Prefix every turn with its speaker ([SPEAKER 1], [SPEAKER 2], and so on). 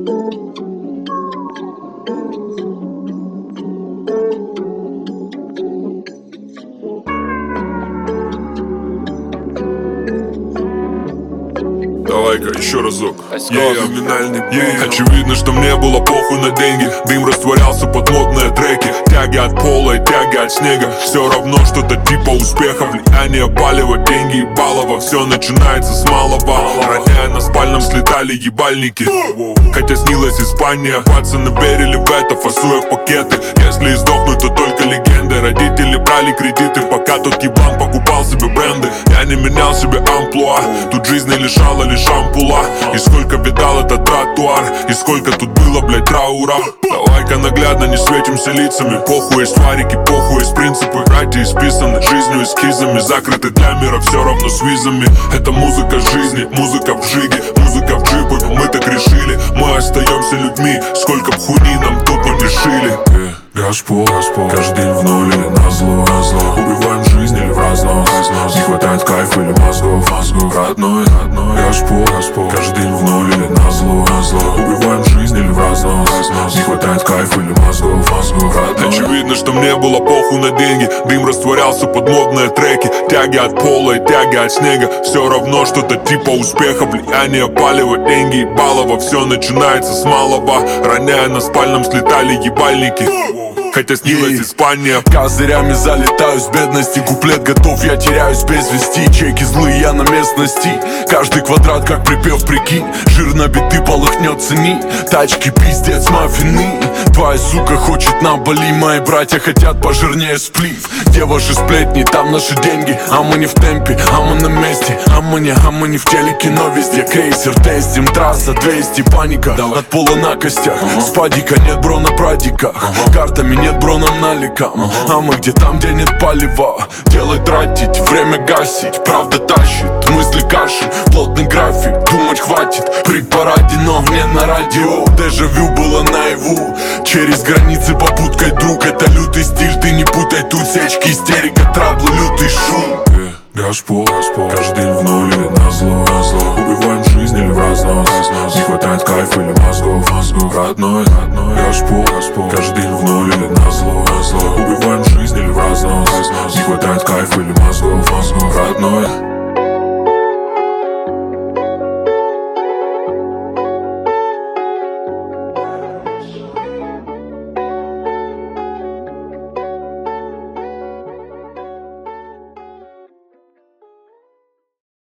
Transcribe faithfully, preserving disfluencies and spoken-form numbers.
[SPEAKER 1] Давай-ка еще разок. Я номинальный yeah. Очевидно, что мне было похуй на деньги. Дым растворялся под модные треки. Тяги от пола и тяги от снега. Все равно что-то типа успеха. Влияние палева, деньги и балова. Все начинается с малого. Роняя на спальном слетали ебальники. Хотя снилась Испания. Пацаны верили в это, фасуя в пакеты. Если и сдохнуть, то только легенды. Родители брали кредиты, пока тот ебан покупал себе бренды. Я не менял себе амплуа. Тут жизнь не лишала лишь ампула. И сколько видал этот тротуар. И сколько тут было, блять, траура. Давай-ка наглядно не светимся лицами. Похуй есть фарики, похуй есть принципы. Братья исписаны жизнью эскизами. Закрыты для мира все равно с визами. Это музыка жизни, музыка в жиге. Музыка в джипы, мы так решили. Мы остаемся людьми, сколько б хуйни нам тупо не шили. Газпол, каждый день в ноль или назло, назло. Убиваем жизнь или в разнос, разнос. Не хватает кайфа или мозгов, мозгов. Родной, родной, Газпол, каждый день в ноль или назло, назло. Убиваем жизнь или в разнос, разнос. Не хватает кайфа или мозгов, мозгов. Родной. Очевидно, что мне было похуй на деньги. Дым растворялся под модные треки. Тяги от пола и тяги от снега. Все равно что-то типа успеха. Влияние палева, деньги и балова. Все начинается с малого. Роняя на спальном слетали ебальники. Хотя снилась Испания.
[SPEAKER 2] Козырями залетаю с бедности. Куплет готов, я теряюсь без вести. Чеки злые, я на местности. Каждый квадрат как припев, прикинь. Жир на биты полыхнет, цени. Тачки пиздец, маффины. Твоя сука хочет на Бали. Мои братья хотят пожирнее сплив. Где ваши сплетни, там наши деньги. А мы не в темпе, а мы на месте. А мы не, а мы не в телеке, но везде. Крейсер тестим, трасса двести, паника. От пола на костях, спадика, нет бро на прадиках. Картами нет бро нам наликам. А мы где там, где нет палева. Делай тратить, время гасить. Правда тащит, мысли каши. Плотный график, думать хватит. При параде, но не на радио. Дежавю было наяву. Через границы попуткой, друг. Это лютый стиль, ты не путай. Тут сечки, истерика, траблы, лютый шум.
[SPEAKER 1] Газпол, каждый день в ноль или назло, назло. Убиваем жизнь или в разнос, разнос. Не хватает кайфа или мозгов, мозгов. Родной, родной, Газпол, каждый день в ноль или назло, назло. Убиваем жизнь или в разнос, разнос. Не хватает кайфа или мозгов, мозгов. Родной.